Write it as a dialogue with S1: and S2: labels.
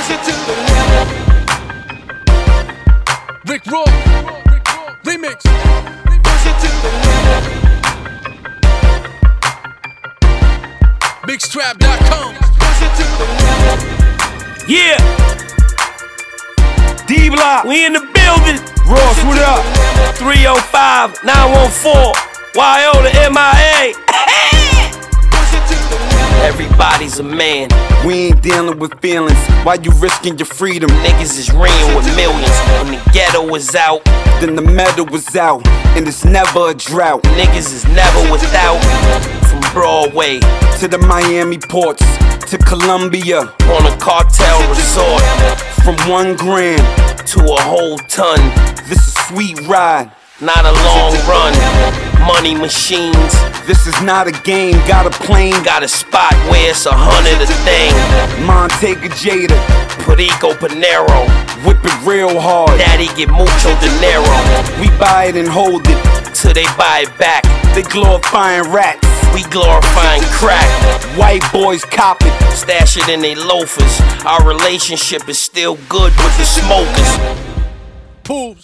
S1: Push it to the limit.
S2: Rick Raw, remix.
S1: Push it to the limit.
S2: BigStrap.com.
S1: Push it to the limit.
S3: Yeah. D-Block, we in the building. Ross, what up? 305 914 YO to MIA. Everybody's a man.
S4: We ain't dealing with feelings. Why you risking your freedom?
S3: Niggas is ringing with millions. When the ghetto was out,
S4: Then the metal was out, and it's never a drought.
S3: niggas is never without. From Broadway
S4: To the Miami ports, to Colombia,
S3: on a cartel resort,
S4: from 1 gram,
S3: to a whole ton.
S4: this is sweet ride.
S3: Not a long run. Money machines.
S4: This is not a game, got a plane.
S3: Got a spot where it's 100 a thing.
S4: Montega Jada,
S3: Perico Panero.
S4: whip it real hard.
S3: Daddy get mucho dinero.
S4: We buy it and hold it,
S3: Till they buy it back.
S4: they glorifying rats.
S3: We glorifying crack.
S4: White boys cop it.
S3: Stash it in they loafers. Our relationship is still good with the smokers.
S2: Pools.